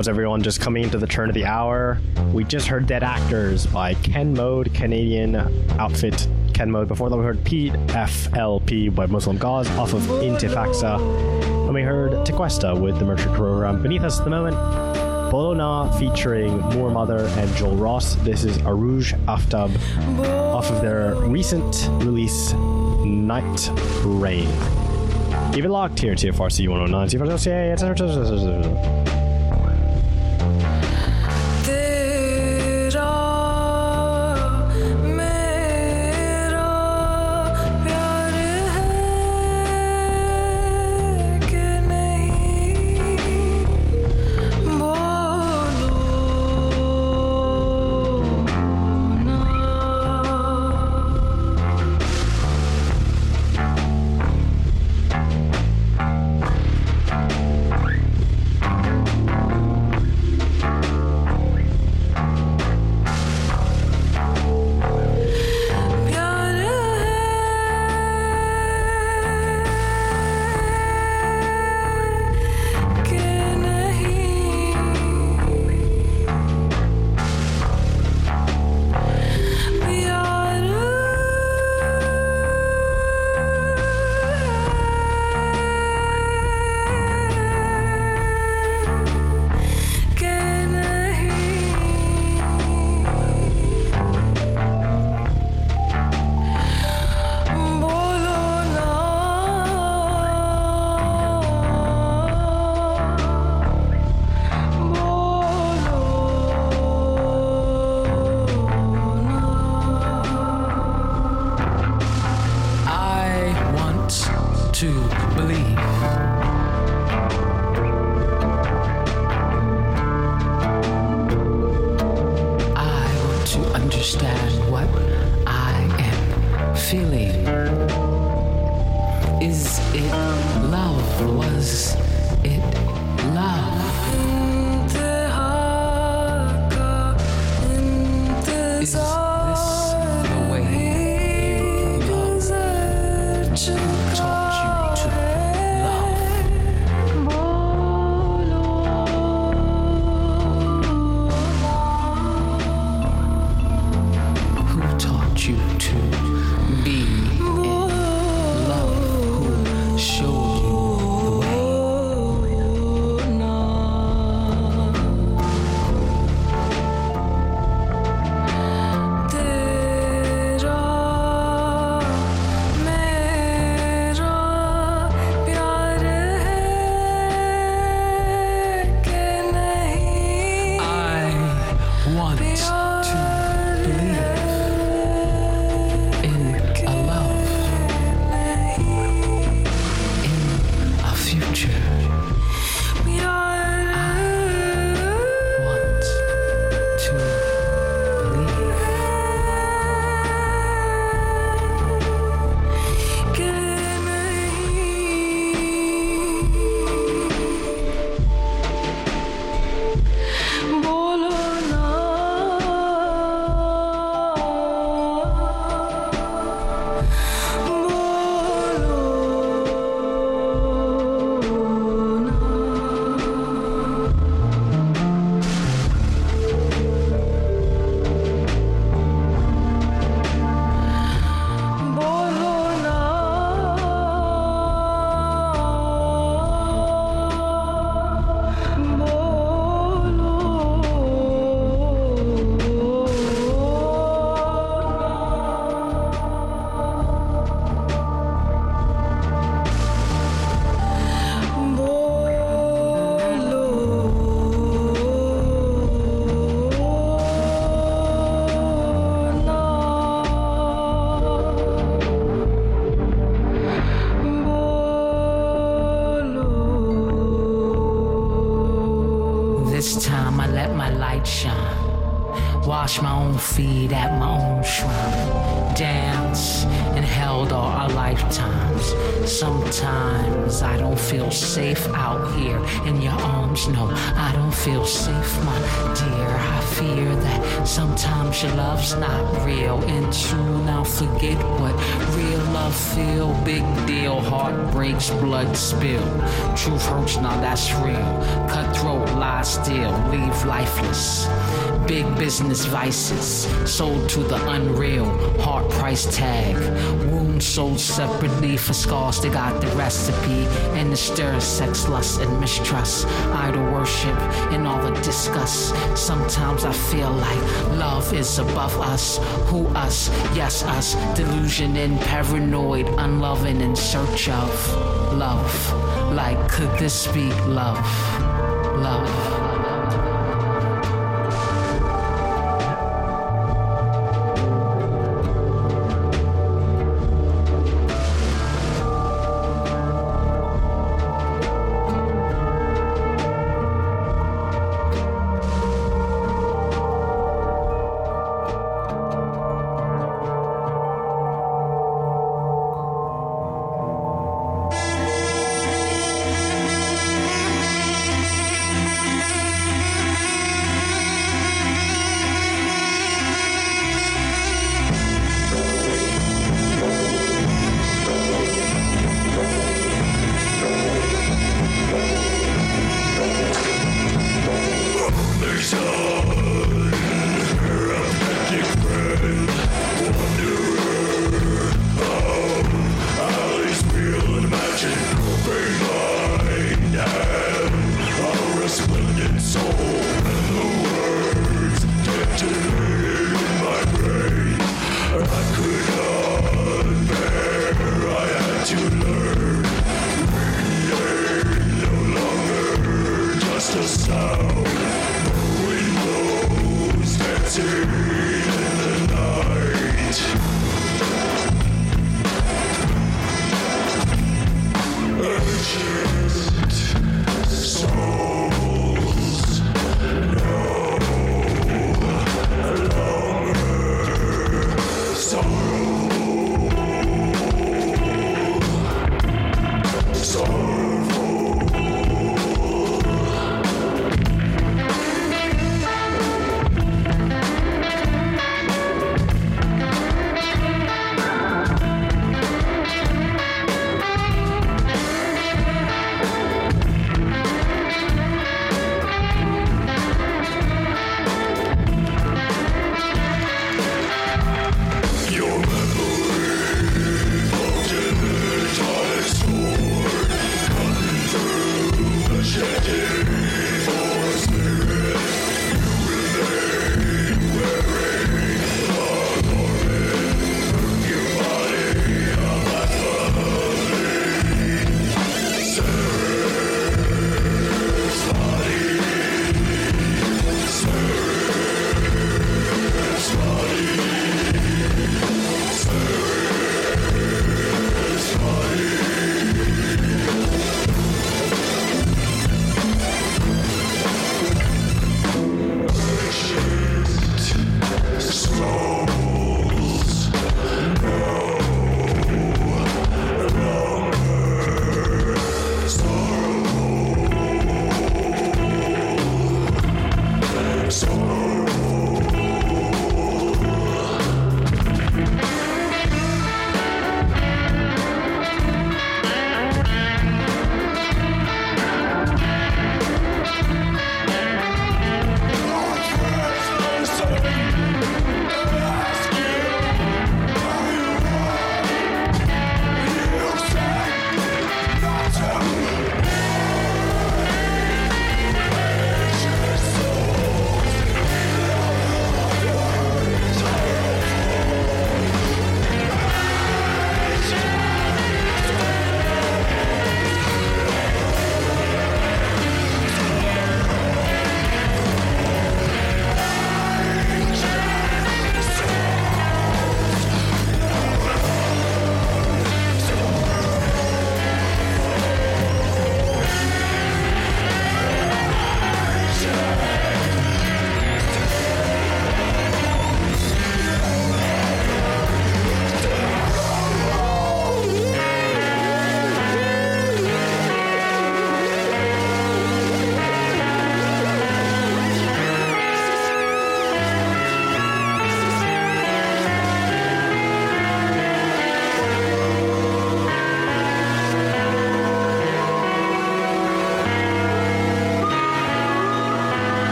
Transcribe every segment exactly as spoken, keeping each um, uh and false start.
What's everyone just coming into the turn of the hour? We just heard Dead Actors by Ken Mode, Canadian outfit Ken Mode. Before that we heard P F L P by Muslim Cause off of Intifaxa. And we heard Tequesta with the Merchant Program. Beneath us at the moment, Bolo Na featuring Moor Mother and Joel Ross. This is Arouge Aftab off of their recent release Night Rain. Keep it locked here, T F R C one oh nine. T F R C, et cetera. This time I let my light shine. Wash my own feet at my own shrine. Dance and held all our lifetimes. Sometimes I don't feel safe out here in your arms. No, I don't feel safe, my dear. I fear that sometimes your love's not real. And soon I'll forget what real love feel. Big deal, heart breaks, blood spill. Truth hurts, now that's real. Cutthroat lies still, leave lifeless. Big business vices, sold to the unreal. Heart price tag, wounds sold separately. For scars they got the recipe. And the stir sex, lust, and mistrust. Idol worship and all the disgust. Sometimes I feel like love is above us. Who us? Yes us. Delusion and paranoid, unloving in search of love. Like could this be love? Love. Thank you.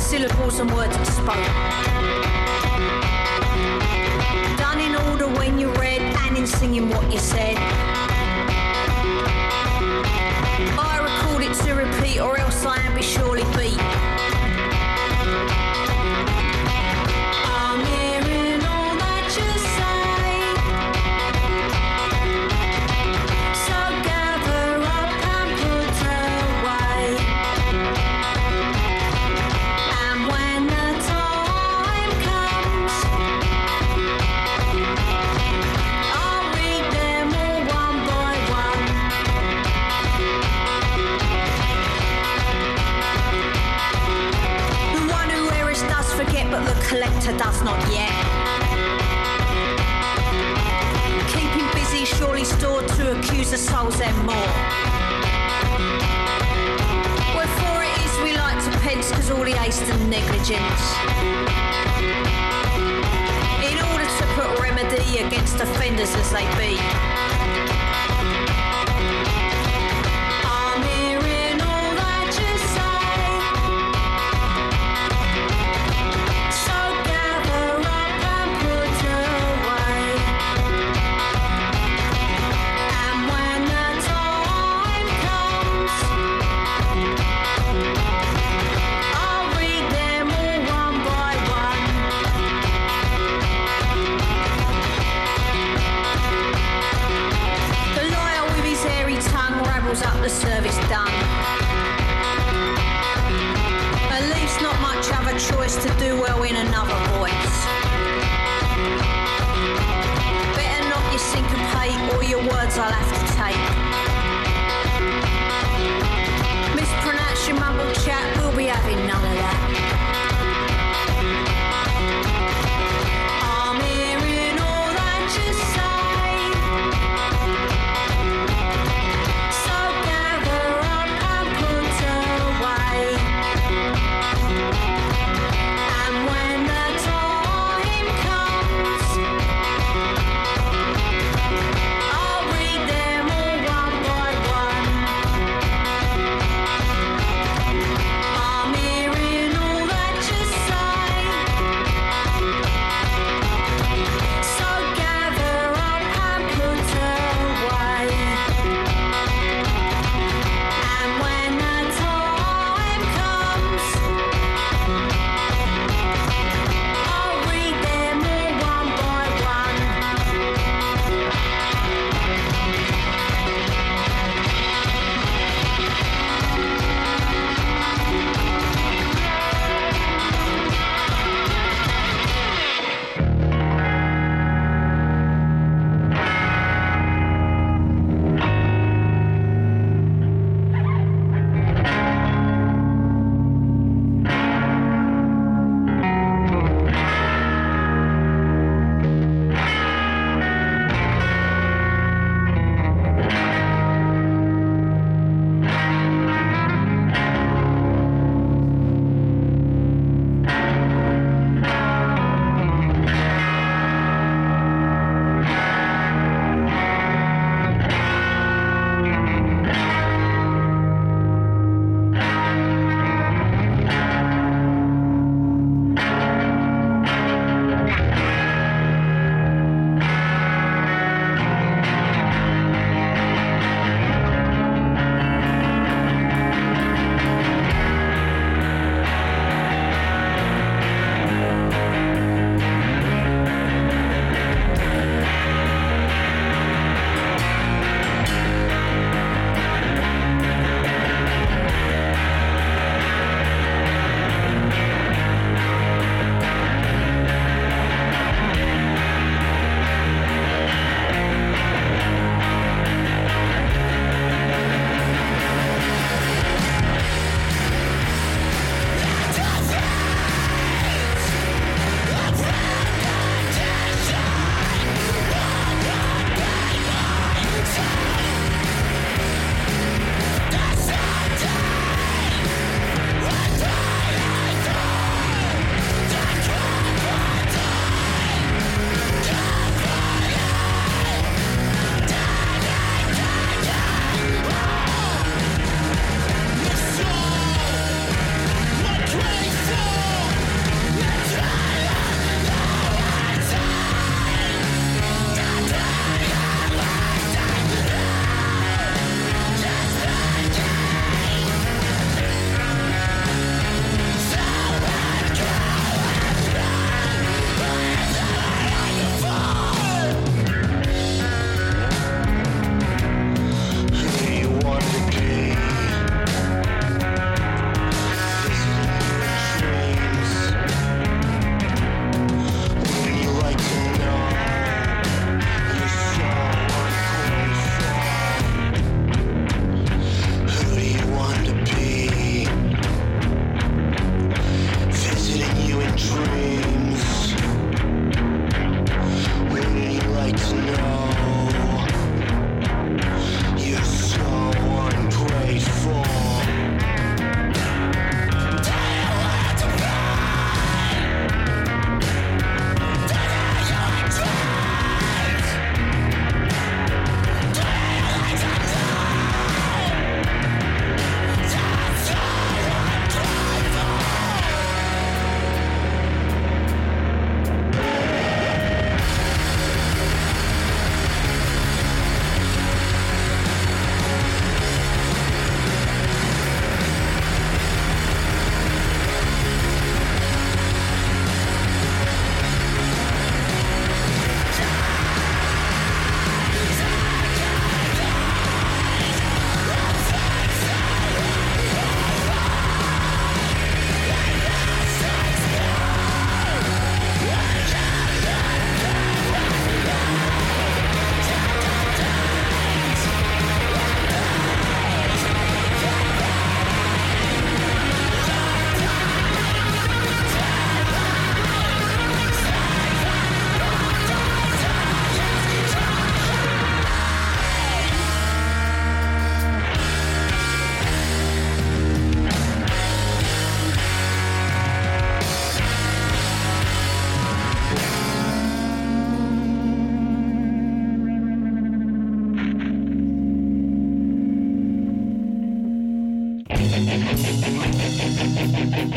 syllables and words are spoken. Done in order when you read and in singing what you said. I record it to repeat or else I am be surely beat. I'm hearing all that you say, so gather up and put away. And when the time comes, I'll read them all one by one. The one who hears does forget, but the collector does not yet. Keeping busy, surely stored to accuse the souls and more. Wherefore it is we like to pence, cause all the haste and negligence. In order to put remedy against offenders as they be. I'm hearing all that you say, so gather up and put away. And when the time comes, I'll read them all one by one. The liar with his hairy tongue rabbles up the service done, and leaves not much other choice to do well in another voice. Better not you syncopate, or your words I'll have to take. Mispronounce your mumble chat, we'll be having none of that. I'm hearing all that you say, so gather up and put away. And when the time comes, I'll read them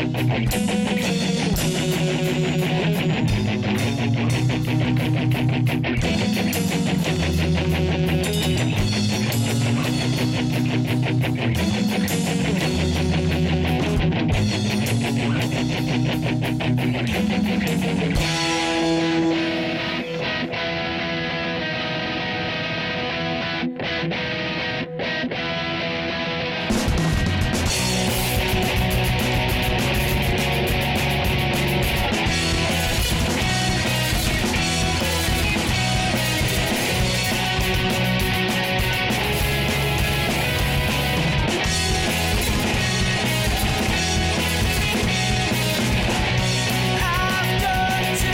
I've got to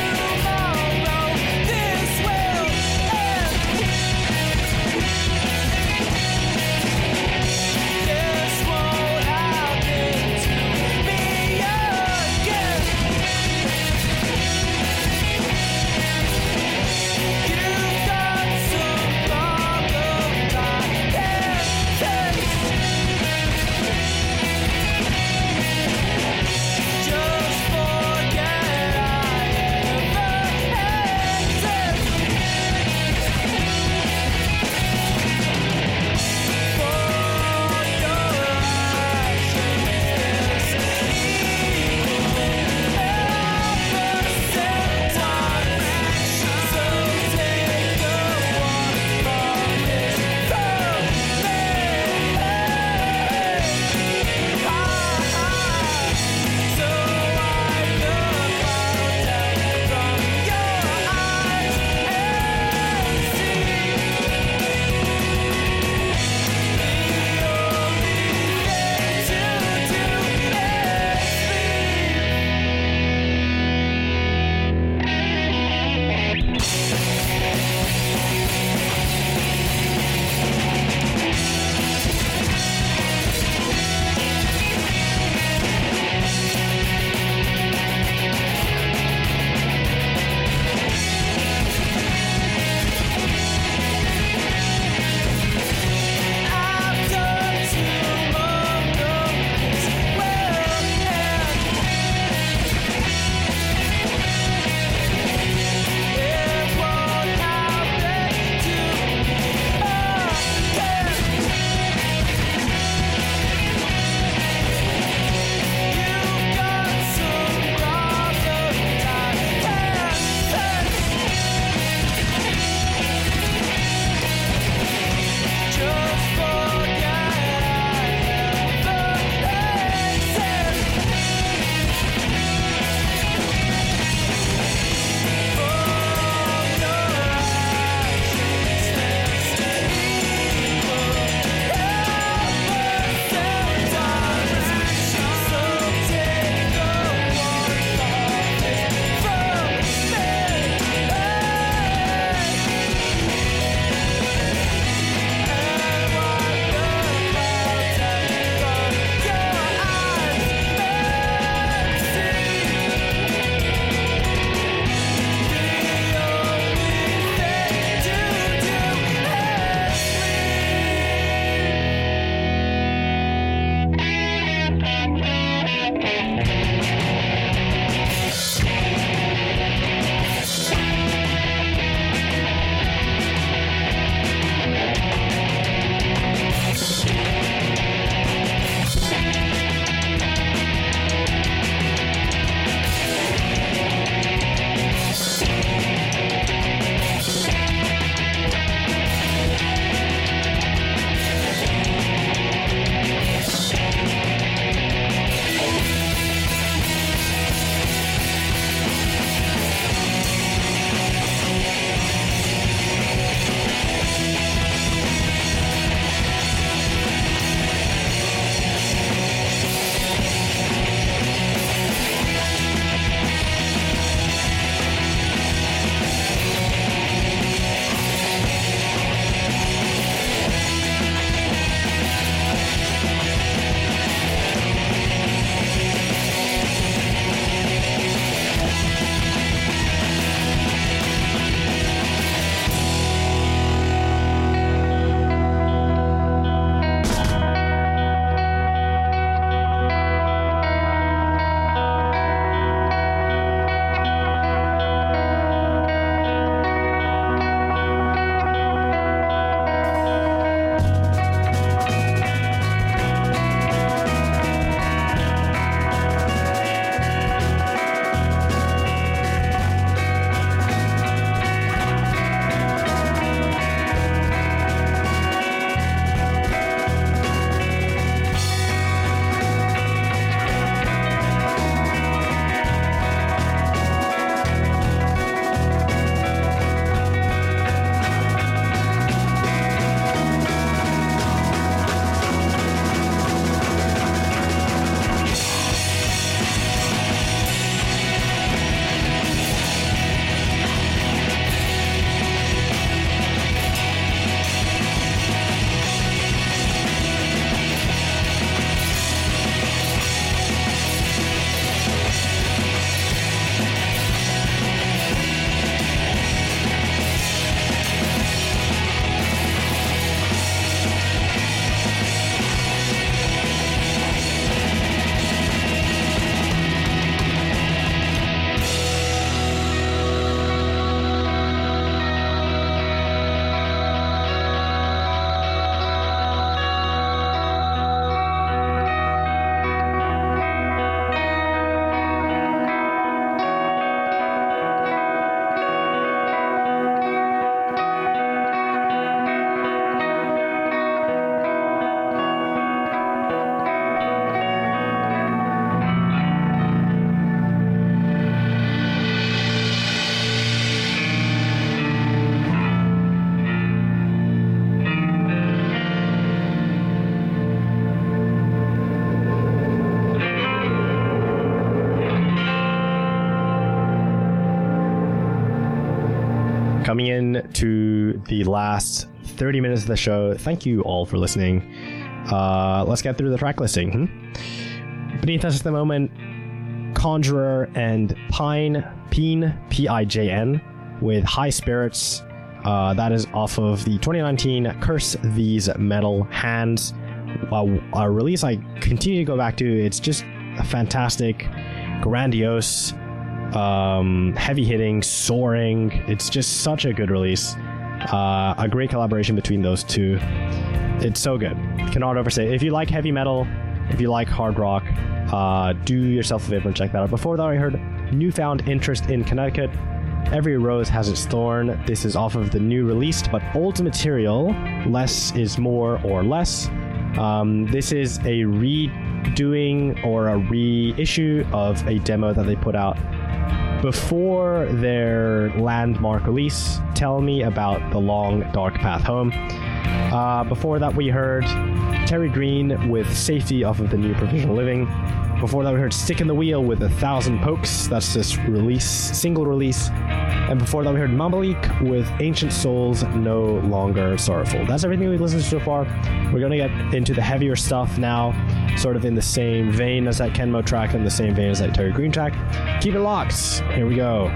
coming in to the last thirty minutes of the show. Thank you all for listening. Uh, let's get through the track listing. Hmm? Beneath us at the moment, Conjurer and Pine, Peen, P I J N, with High Spirits. Uh, that is off of the twenty nineteen Curse These Metal Hands, a, a release I continue to go back to. It's just a fantastic, grandiose, um, heavy-hitting, soaring. It's just such a good release. Uh, a great collaboration between those two. It's so good. Cannot overstate it. If you like heavy metal, if you like hard rock, uh, do yourself a favor and check that out. Before that, I heard Newfound Interest in Connecticut. Every Rose Has Its Thorn. This is off of the new released but old material, Less is More or Less. Um, this is a redoing or a reissue of a demo that they put out before their landmark release, Tell Me About the Long Dark Path Home. Uh, before that, we heard Terry Green with Safety off of the new Provisional Living. Before that, we heard Stick in the Wheel with A Thousand Pokes. That's this release, single release. And before that, we heard Mamalik with Ancient Souls No Longer Sorrowful. That's everything we've listened to so far. We're going to get into the heavier stuff now, sort of in the same vein as that Kenmo track and the same vein as that Terry Green track. Keep it locked. Here we go.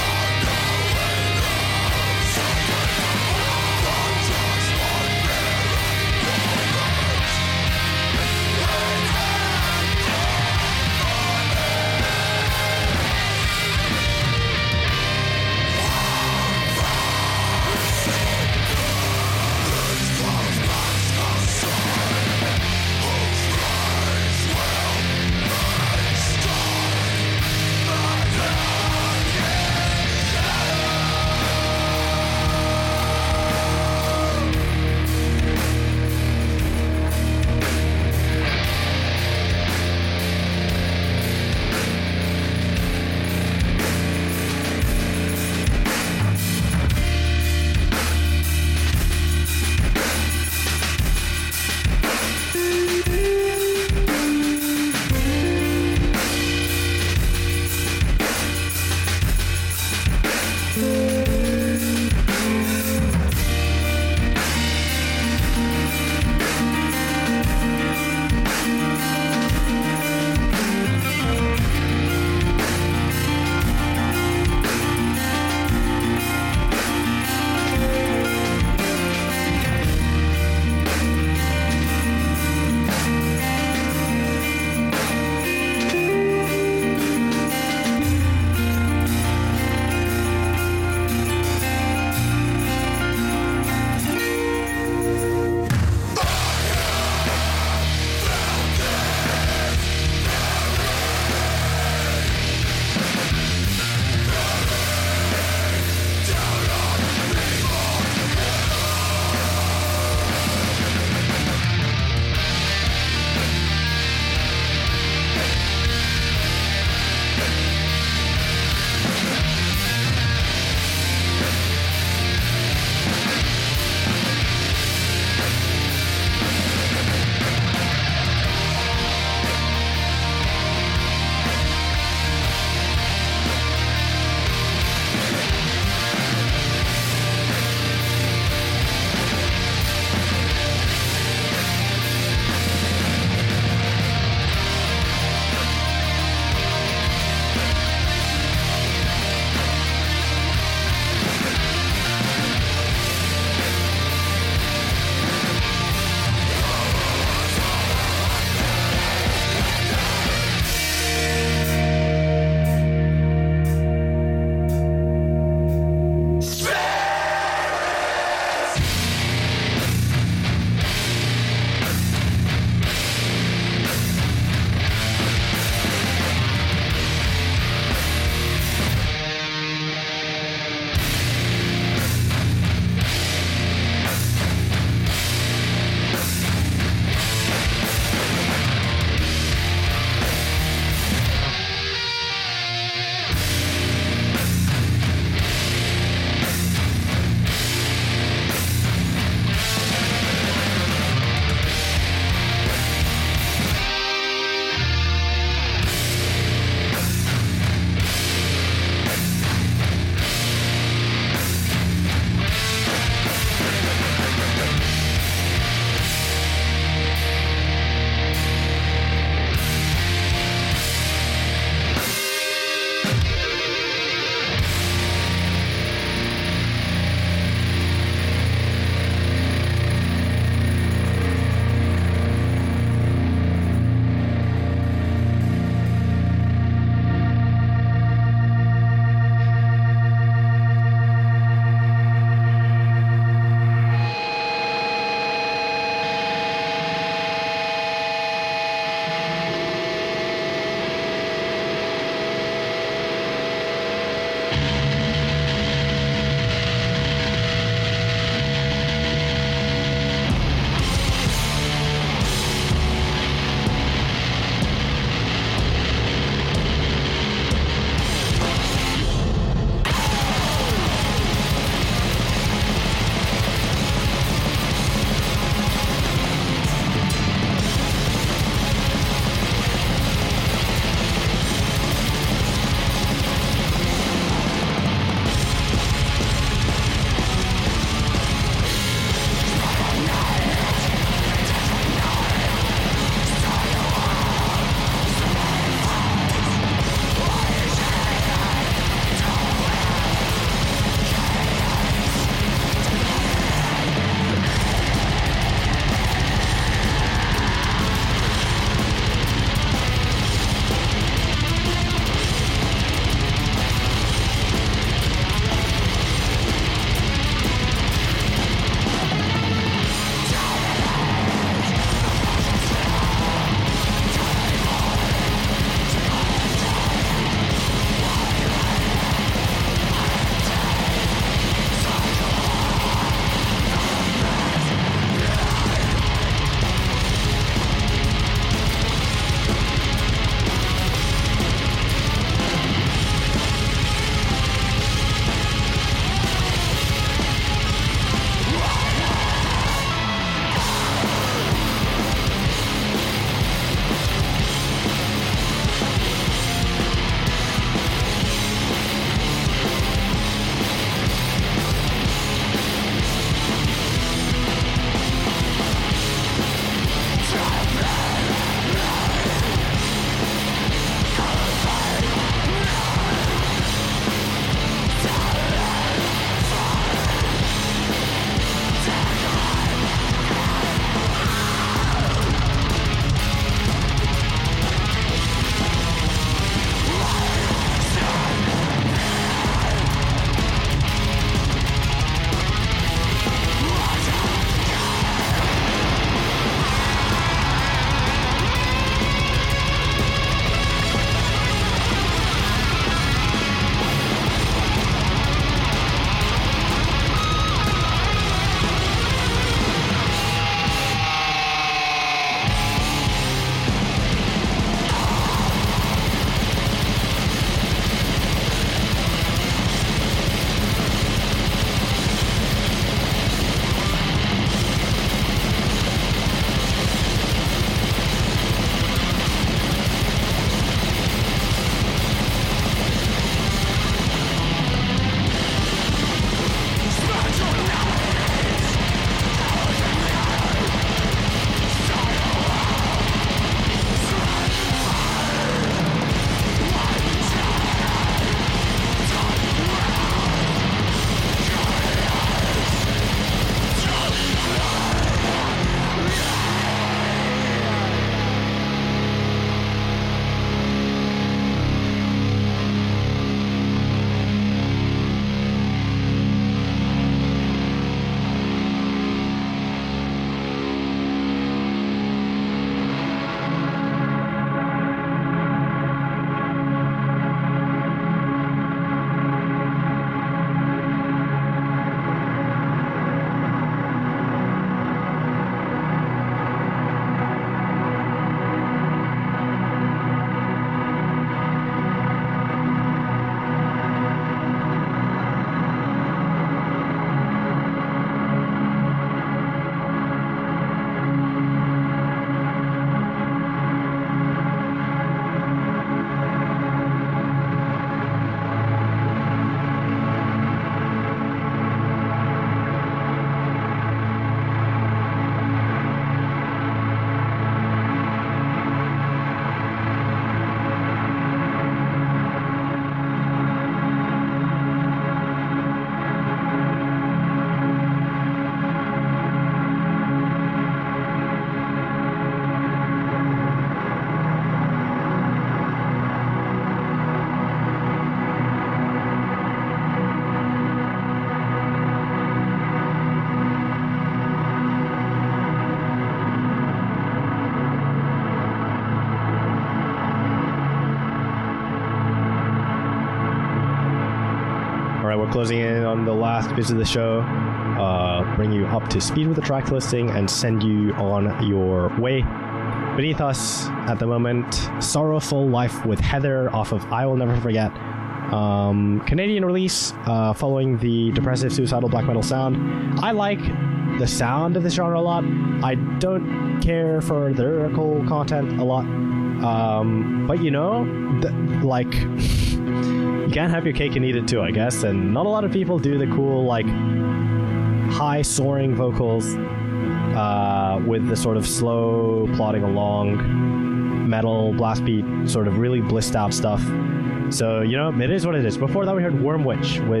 right, we're closing in on the last bits of the show. Uh, bring you up to speed with the track listing and send you on your way. Beneath us at the moment, Sorrowful Life with Heather off of I Will Never Forget. Um, Canadian release uh, following the depressive suicidal black metal sound. I like the sound of this genre a lot. I don't care for the lyrical content a lot. Um, but you know, th- like, you can't have your cake and eat it too, I guess. And not a lot of people do the cool, like, high soaring vocals uh, with the sort of slow plodding along metal blast beat, sort of really blissed out stuff. So, you know, it is what it is. Before that, we heard Worm Witch with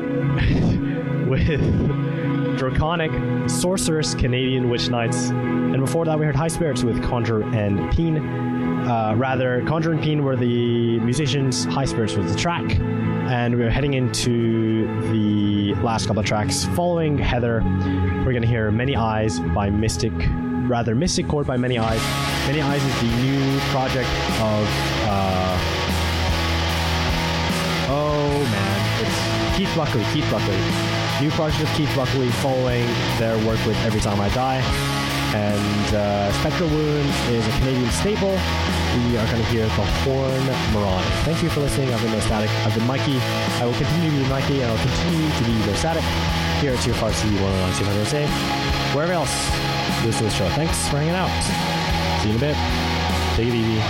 with Draconic Sorceress Canadian Witch Knights. And before that, we heard High Spirits with Conjure and Peen. Uh, rather, Conjure and Peen were the musicians, High Spirits was the track. And we're heading into the last couple of tracks. Following Heather, we're going to hear Many Eyes by Mystic, rather Mystic Chord by Many Eyes. Many Eyes is the new project of... Uh, Oh man, it's Keith Buckley, Keith Buckley. New project of Keith Buckley following their work with Every Time I Die. And uh, Spectral Wound is a Canadian staple. We are going to hear the Horn Mirage. Thank you for listening. I've been Nostatic. I've been Mikey. I will continue to be Mikey, and I will continue to be Nostatic here at T F R C one oh nine San Jose. Wherever else you listen to the show. Thanks for hanging out. See you in a bit. Take it easy.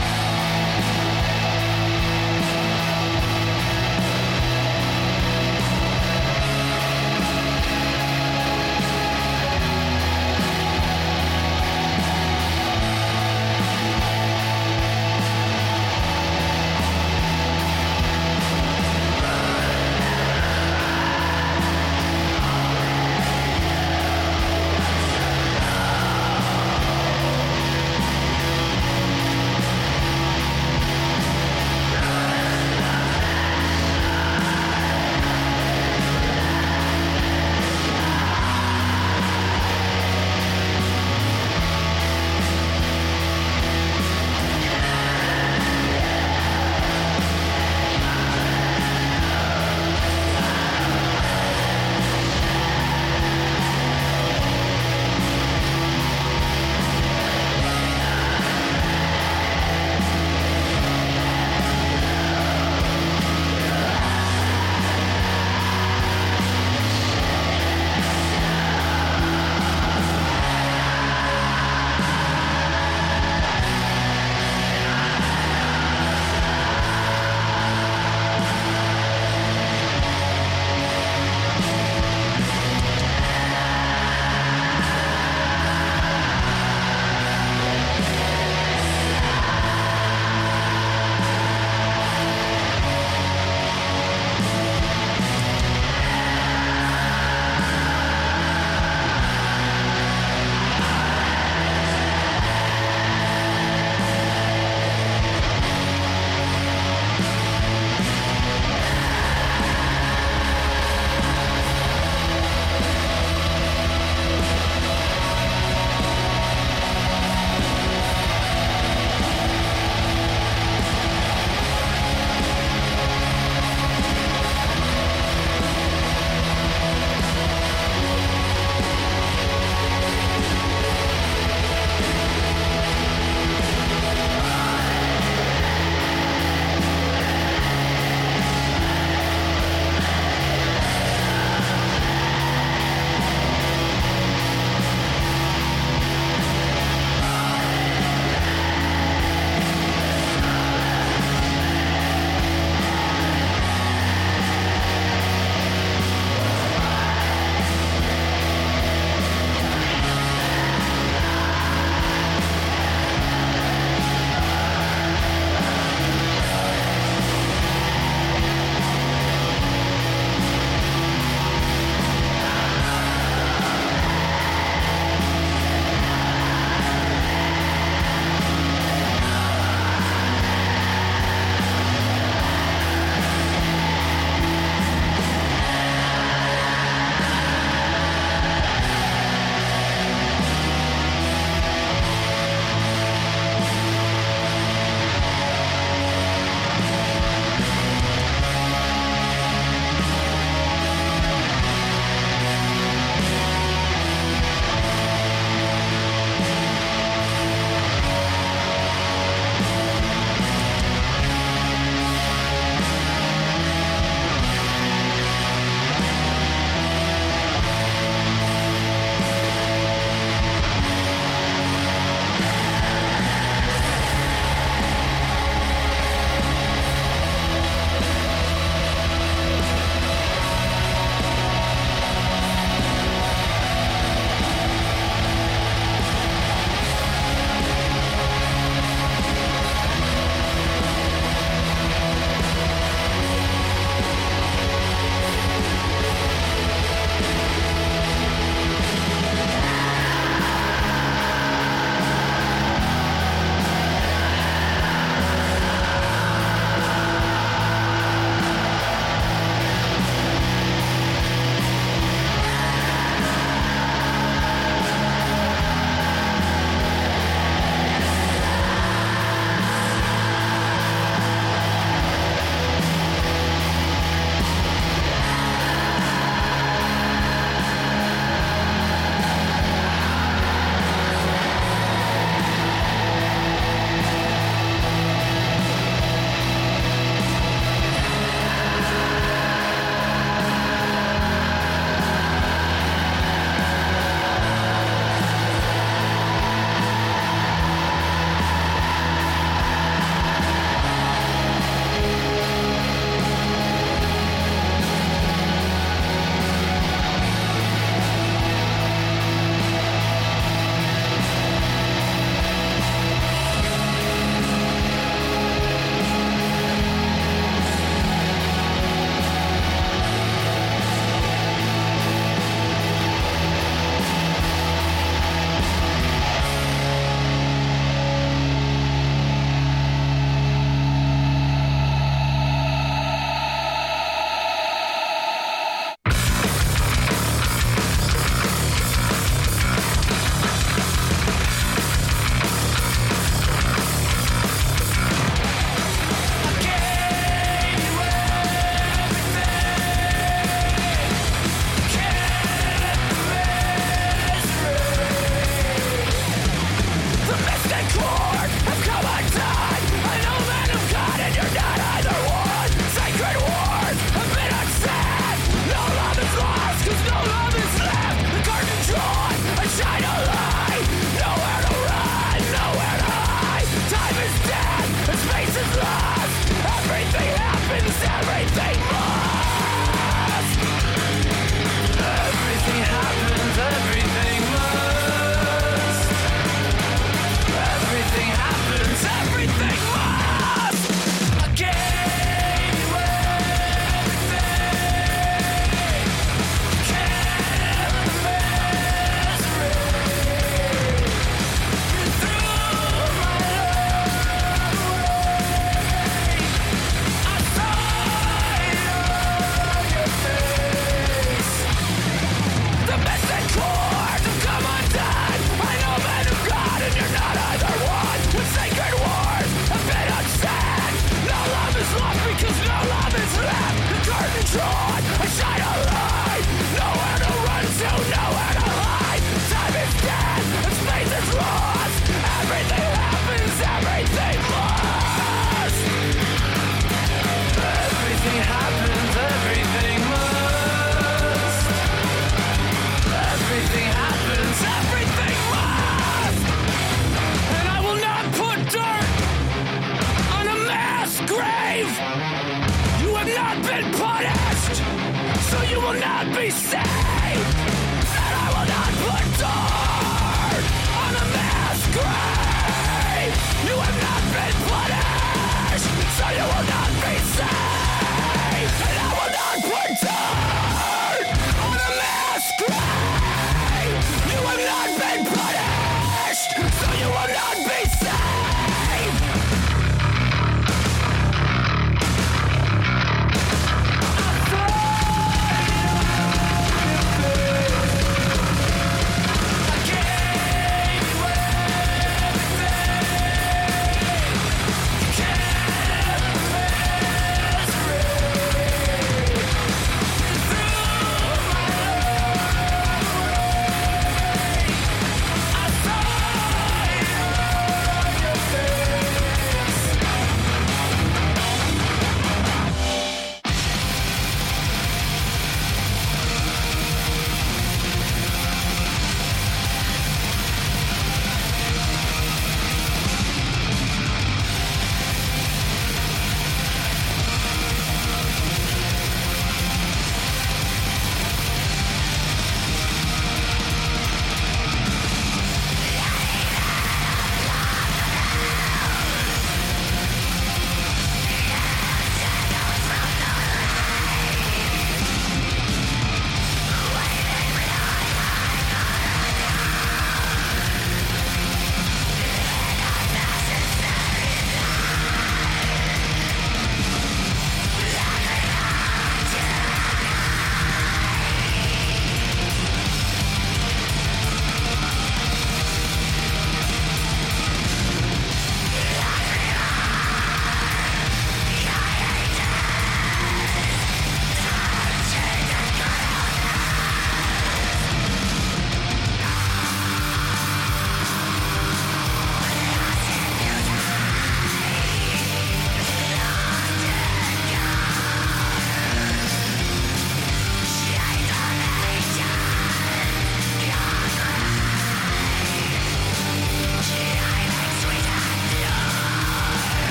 You have not been punished, so you will not be saved. And I will not put dirt on a mass grave. You have not been punished, so you will not be saved. And I will not put dirt on a mass grave. You have not been punished, so you will not be saved.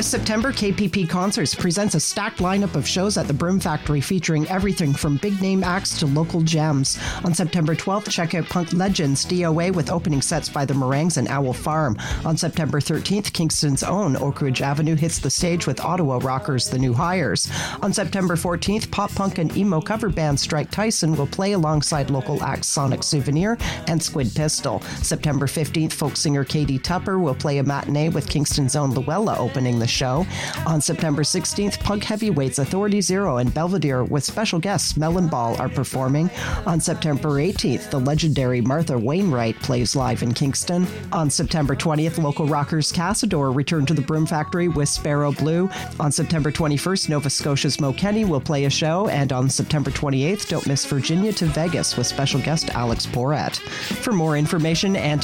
This September, K P P Concerts presents a stacked lineup of shows at the Broom Factory featuring everything from big-name acts to local gems. On September twelfth, check out Punk Legends D O A with opening sets by the Meringues and Owl Farm. On September thirteenth, Kingston's own Oak Ridge Avenue hits the stage with Ottawa rockers The New Hires. On September fourteenth, pop-punk and emo cover band Strike Tyson will play alongside local acts Sonic Souvenir and Squid Pistol. September fifteenth, folk singer Katie Tupper will play a matinee with Kingston's own Luella opening the show. On September sixteenth, punk heavyweights Authority Zero and Belvedere with special guests Melon Ball are performing. On September eighteenth, the legendary Martha Wainwright plays live in Kingston. On September twentieth, local rockers Cassador return to the Broom Factory with Sparrow Blue. On September twenty-first, Nova Scotia's Mo Kenny will play a show, and on September twenty-eighth, don't miss Virginia to Vegas with special guest Alex Porat. For more information and